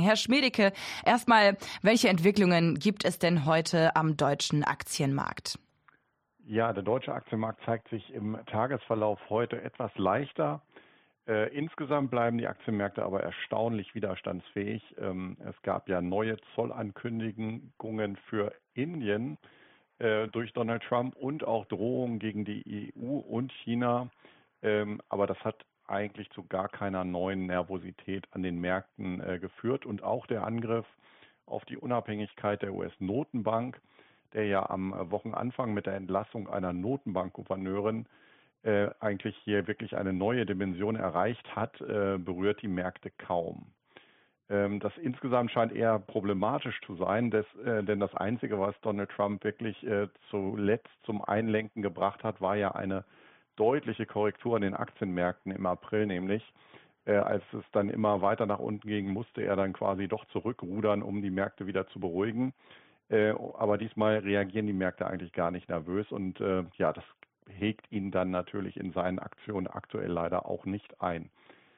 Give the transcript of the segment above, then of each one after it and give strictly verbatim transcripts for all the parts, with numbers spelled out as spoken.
Herr Schmedicke, erstmal, welche Entwicklungen gibt es denn heute am deutschen Aktienmarkt? Ja, der deutsche Aktienmarkt zeigt sich im Tagesverlauf heute etwas leichter. Äh, insgesamt bleiben die Aktienmärkte aber erstaunlich widerstandsfähig. Ähm, es gab ja neue Zollankündigungen für Indien äh, durch Donald Trump und auch Drohungen gegen die E U und China. Ähm, aber das hat eigentlich zu gar keiner neuen Nervosität an den Märkten äh, geführt. Und auch der Angriff auf die Unabhängigkeit der U S-Notenbank, der ja am Wochenanfang mit der Entlassung einer Notenbankgouverneurin äh, eigentlich hier wirklich eine neue Dimension erreicht hat, äh, berührt die Märkte kaum. Ähm, das insgesamt scheint eher problematisch zu sein, des, äh, denn das Einzige, was Donald Trump wirklich äh, zuletzt zum Einlenken gebracht hat, war ja eine deutliche Korrektur an den Aktienmärkten im April, nämlich äh, als es dann immer weiter nach unten ging, musste er dann quasi doch zurückrudern, um die Märkte wieder zu beruhigen. Äh, aber diesmal reagieren die Märkte eigentlich gar nicht nervös und äh, ja, das hegt ihn dann natürlich in seinen Aktionen aktuell leider auch nicht ein.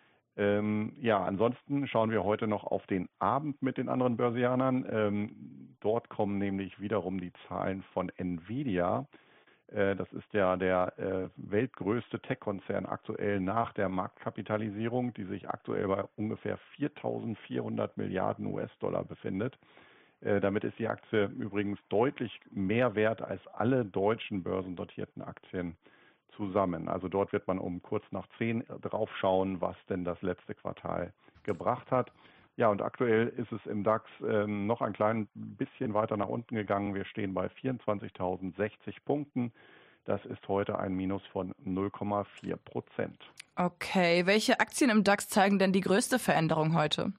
Ähm, ja, ansonsten schauen wir heute noch auf den Abend mit den anderen Börsianern. Ähm, dort kommen nämlich wiederum die Zahlen von Nvidia. Äh, das ist ja der äh, weltgrößte Tech-Konzern aktuell nach der Marktkapitalisierung, die sich aktuell bei ungefähr viertausendvierhundert Milliarden U S-Dollar befindet. Äh, damit ist die Aktie übrigens deutlich mehr wert als alle deutschen börsendotierten Aktien zusammen. Also dort wird man um kurz nach zehn drauf schauen, was denn das letzte Quartal gebracht hat. Ja, und aktuell ist es im DAX äh, noch ein klein bisschen weiter nach unten gegangen. Wir stehen bei vierundzwanzigtausendsechzig Punkten. Das ist heute ein Minus von null Komma vier Prozent. Okay, welche Aktien im DAX zeigen denn die größte Veränderung heute?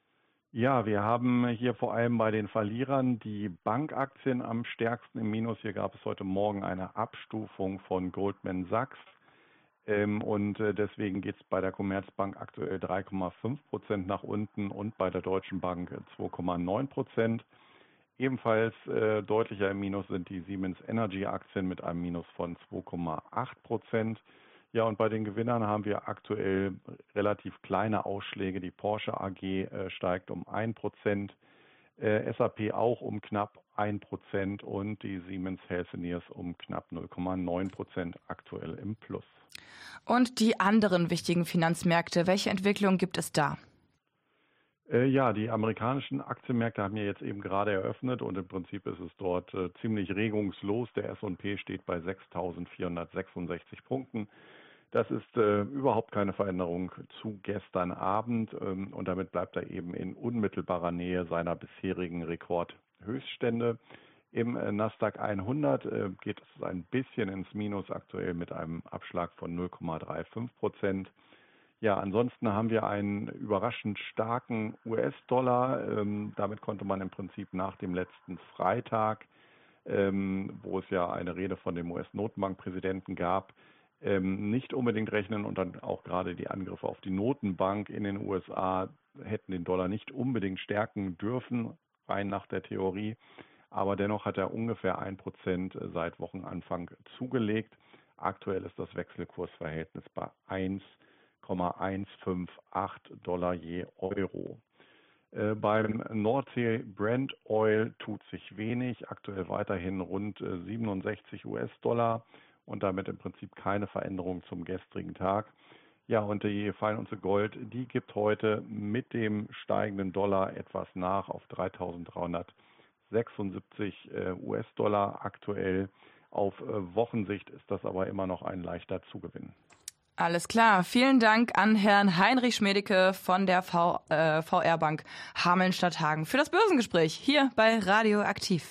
Ja, wir haben hier vor allem bei den Verlierern die Bankaktien am stärksten im Minus. Hier gab es heute Morgen eine Abstufung von Goldman Sachs. Ähm, und äh, deswegen geht es bei der Commerzbank aktuell drei Komma fünf Prozent nach unten und bei der Deutschen Bank zwei Komma neun Prozent. Ebenfalls äh, deutlicher im Minus sind die Siemens Energy Aktien mit einem Minus von zwei Komma acht Prozent. Ja, und bei den Gewinnern haben wir aktuell relativ kleine Ausschläge. Die Porsche A G äh, steigt um ein Prozent, äh, S A P auch um knapp ein Prozent und die Siemens Healthineers um knapp null Komma neun Prozent aktuell im Plus. Und die anderen wichtigen Finanzmärkte, welche Entwicklung gibt es da? Äh, ja, die amerikanischen Aktienmärkte haben ja jetzt eben gerade eröffnet und im Prinzip ist es dort äh, ziemlich regungslos. Der S und P steht bei sechstausendvierhundertsechsundsechzig Punkten. Das ist äh, überhaupt keine Veränderung zu gestern Abend ähm, und damit bleibt er eben in unmittelbarer Nähe seiner bisherigen Rekordhöchststände. Im äh, Nasdaq hundert äh, geht es ein bisschen ins Minus aktuell mit einem Abschlag von null Komma fünfunddreißig Prozent. Ja, ansonsten haben wir einen überraschend starken U S-Dollar. Ähm, damit konnte man im Prinzip nach dem letzten Freitag, ähm, wo es ja eine Rede von dem U S-Notenbankpräsidenten gab, ähm, nicht unbedingt rechnen und dann auch gerade die Angriffe auf die Notenbank in den U S A hätten den Dollar nicht unbedingt stärken dürfen, rein nach der Theorie. Aber dennoch hat er ungefähr ein Prozent seit Wochenanfang zugelegt. Aktuell ist das Wechselkursverhältnis bei eins Komma hundertachtzig Dollar je Euro. Äh, beim Nordsee Brent Oil tut sich wenig, aktuell weiterhin rund äh, siebenundsechzig US-Dollar und damit im Prinzip keine Veränderung zum gestrigen Tag. Ja, und die Feinunze Gold, die gibt heute mit dem steigenden Dollar etwas nach auf dreitausenddreihundertsechsundsiebzig äh, US-Dollar aktuell. Auf äh, Wochensicht ist das aber immer noch ein leichter Zugewinn. Alles klar. Vielen Dank an Herrn Heinrich Schmedicke von der v, äh, V R Bank Hameln-Stadthagen für das Börsengespräch hier bei Radio Aktiv.